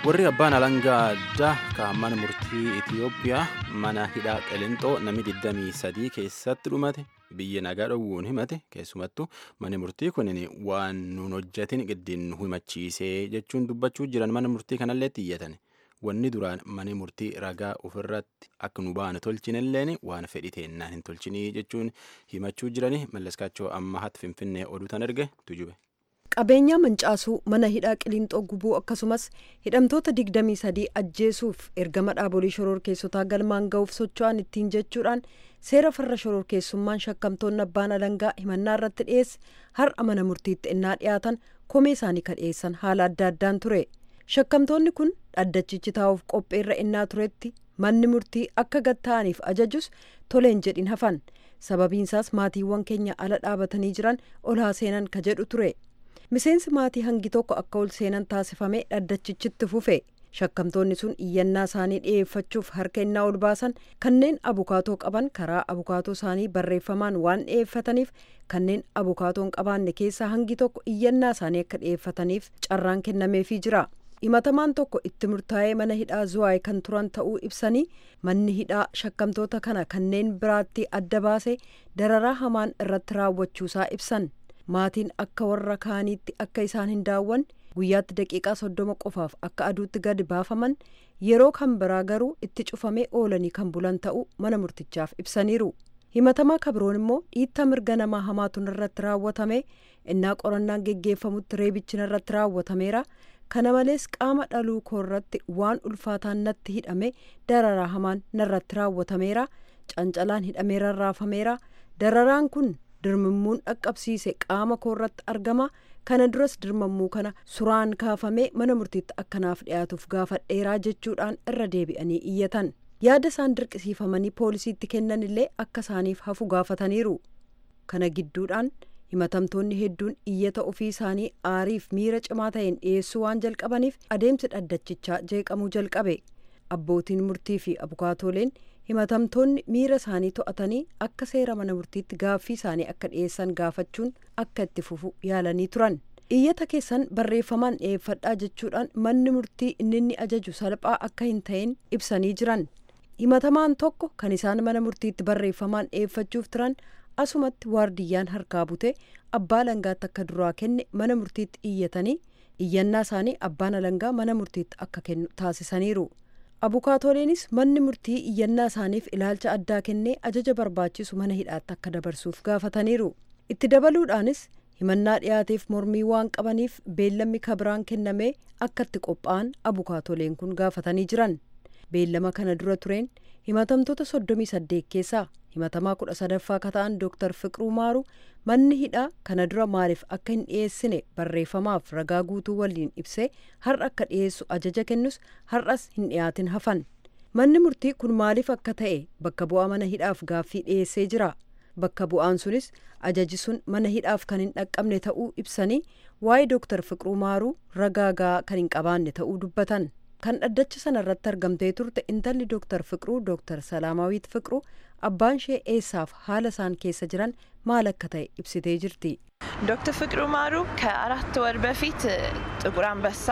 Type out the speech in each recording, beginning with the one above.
warri abbaan alangaa addaa kan mana murtii Itiyoophiyaa mana hidhaa Qelintoo namni 23 keessatti dhumate biyya nagaa dhowwuun himate keessumattuu mana murtii kunin waan nuun hojjetin giddiin nu himachiisee jechuun dubbachuu jiran mana murtii kanallee iyyatan wanni duraan mana murtii ragaa ofirratti akka nu baane tolchinilleen waan fedhiteennaan hin tolchinii jechuun himachuu jirani mallaskaachoo amma hat finfinnee oduutan erge tujube. Qabeenyaa mancaasuu mana hidhaa Qiliinxoo gubuu akkasumas hidhamtoota 23 ajjeesuuf ergama dhaabolee shororkeessotaa galmaan ga'uuf socho'an ittiin jechuudhaan seera farra shororkeessummaan shakkamtoonni abbaan alangaa himannaa irratti dhiyeesse har'a mana murtiitti innaa dhiyaatan komee isaanii kan dhiyeessan haala adda addaan ture. Shakkamtoonni kun dhaddachichi taa'uuf qopheerra innaa turetti manni murtii akka gatta'aniif ajajus toleen jedhin hafan. Sababiinsaas maatiiwwan keenya ala dhaabatanii jiran ol haa seenan ka jedhu ture. Miseensi maatii hangi tokko akka ol seenan taasifame dhaddachichitti fufe. Shakkamtoonni sun iyyannaa isaanii dhiyeeffachuuf harka innaa ol baasan kanneen abukaatoo qaban karaa abukaatoo isaanii barreeffamaan waan dhiyeeffataniif kanneen abukaatoon qabaanne keessaa hangi tokko iyyannaa isaanii akka dhiyeeffataniif carraan kennameefii jira. Himatamaan tokko itti murtaa'ee mana hidhaa Zuwaay kan turan ta'uu ibsanii manni hidhaa shakkamtoota kana kanneen biraatti adda baasee dararaa hamaan irratti raawwachuusaa ibsan. Maatiin akka warra kaaniitti akka isaan hin daawwanne guyyaatti daqiiqaa 30 qofaaf akka aduutti gadi baafaman yeroo kan biraa garuu itti cufamee oolanii kan bulan ta'uu mana murtichaaf ibsaniiru. Himatamaa kabiroon immoo dhiittaa mirga namaa hamaatuun irratti raawwatame innaa qorannaan geggeeffamutti reebichi irratti raawwatameera. Kana malees qaama dhaluu koorratti waan ulfaataan natti hidhame dararaa hamaan narratti raawwatameera. Cancalaan hidhameera raafameera. Dararaan kun dirmammuun dhaqqabsiise qaama koorratti argama. Kana duras dirmammuu kana suraan kaafamee mana murtiitti akkanaaf dhiyaatuuf gaafadheeraa jechuudhaan irra deebi'anii iyyatan. Yaada isaan dirqisiifamanii poolisiitti kennan illee akka isaaniif hafu gaafataniiru. Kana gidduudhaan himatamtoonni hedduun iyyata ofii isaanii aariif miira cimaa ta'een dhiyeessuu waan jalqabaniif adeemsi dhaddachichaa jeeqamuu jalqabe. Abbootiin murtii fi abukaatooleen himatamtoonni miira isaanii to'atanii akka seera mana murtiitti gaaffii isaanii akka dhiyeessan gaafachuun akka itti fufu yaalanii turan. Iyyata keessan barreeffamaan dhiyeeffadhaa jechuudhaan manni murtii inni ajaju salphaa akka hin ta'in ibsanii jiran. Himatamaan tokko kan isaan mana murtiitti barreeffamaan dhiyeeffachuuf turan asumatti waardiyyaan harkaa bute abbaa alangaatti akka duraa kenne mana murtiitti iyyatanii iyyannaa isaanii abbaan alangaa mana murtiitti akka kennu taasisaniiru. Abukaatoleenis manni murtii iyyannaa isaaniif ilaalcha addaa kennee ajaja barbaachisu mana hidhaatti akka dabarsuuf gaafataniiru. Itti dabaluudhaanis himannaa dhiyaateef mormii waan qabaniif beellamni kabiraan kennamee akka itti qophaa'an abukaatoleen kun gaafatanii jiran. Beellama kana dura tureen himatamtoota 38 keessaa himatamaa 13ffaa ka ta'an Dr. Fiqiruu Maaruu manni hidhaa kana dura maaliif akka hin dhiyeessine barreeffamaaf ragaa guutuu waliin ibsee har'a akka dhiyeessu ajaja kennus har'as hin dhiyaatin hafan. Manni murtii kun maaliif akka ta'e bakka bu'aa mana hidhaaf gaaffii dhiyeessee jira. Bakka bu'aan sunis ajaji sun mana hidhaaf kan hin dhaqqabne ta'uu ibsanii waa'ee Dr. Fiqiruu Maaruu ragaa gahaa kan hin qabaanne ta'uu dubbatan. Kan dhaddacha sana irratti argamtee turte intalli Dr. Fiqiruu Dr. Salaamaawit Fiqiruu abbaan ishee eessaaf haala isaan keessa jiran maal akka ta'e ibsitee jirti. ዶክተር ፍቅሩ ማሩ ከ4 ወር በፊት ጥቁር አንበሳ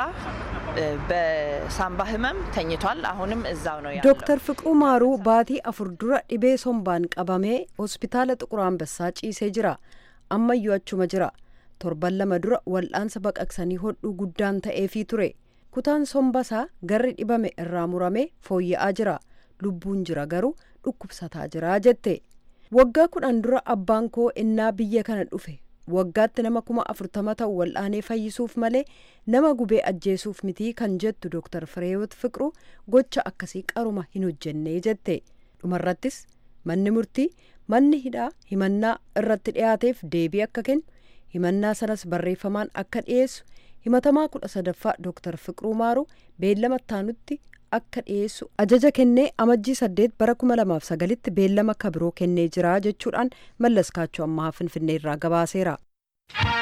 በሳምባ ህመም ተኝቷል። አሁንም እዛው ነው ያለው። ዶክተር ፍቅሩ ማሩ ባቲ አፍርዱራ ዲቤ ሶምባን ቀባሜ ሆስፒታል ጥቁር አንበሳ ጪሴ ጅራ አማዩ አቹማ ጅራ ቶርባን ለመዱራ ወልአንሰ በቀቅሰኒ ሆዱ ጉዳን ተኤፊ ቱሬ kutaan sombasaa garri dhibame irraa murame fooyya'aa jira lubbuun jira garuu dhukkubsataa jira jette. Waggaa 10 dura abbaan koo innaa biyya kana dhufe waggaatti nama 40 ta'u wal'aanee fayyisuuf malee nama gubee ajjeesuuf mitii kan jettu Dr. Fireewoot Fiqiruu gocha akkasii qaruma hin hojjenne jette. Dhumarrattis manni murtii manni hidhaa himannaa irratti dhiyaateef deebii akka kennu himannaa sanas barreeffamaan akka dhiyeessu himatamaa 13ffaa Dr. Fiqiruu Maaruu beellama taanutti akka dhiyeessu ajaja kennee amajjii 8 bara 2009tti beellama kabiroo kennee jira jechuudhaan Mallaskaachoo ammaa Finfinnee irraa gabaaseera.